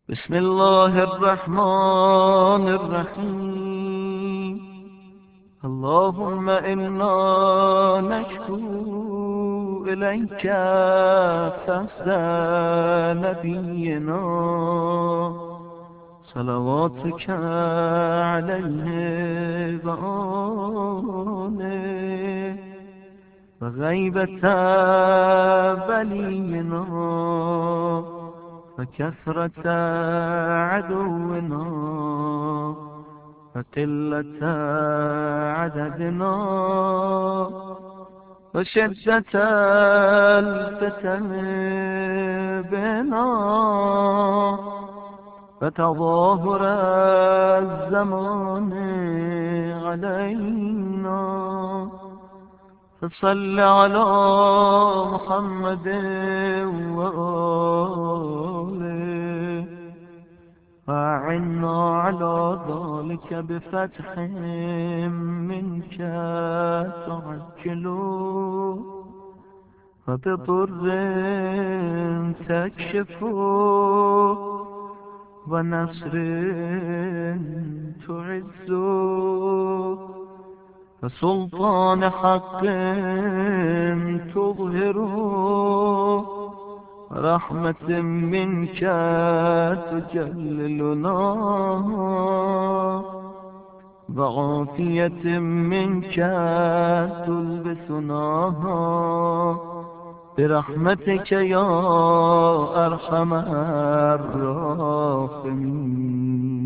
بسم الله الرحمن الرحيم. اللهم إنا نشكو إليك فسد نبينا صلواتك عليه وآله وغيبة بلينا وكثرة عدونا وقلة عددنا وشدة الفتن بنا وتظاهر الزمان علينا فصل على محمد وآله وأعنا على ذلك بفتح منك تعجل وبضر تكشف ونصر تعز وسلطان حق تظهر رحمة منك تجللنا وعافية منك تلبسناها برحمتك يا أرحم الراحمين.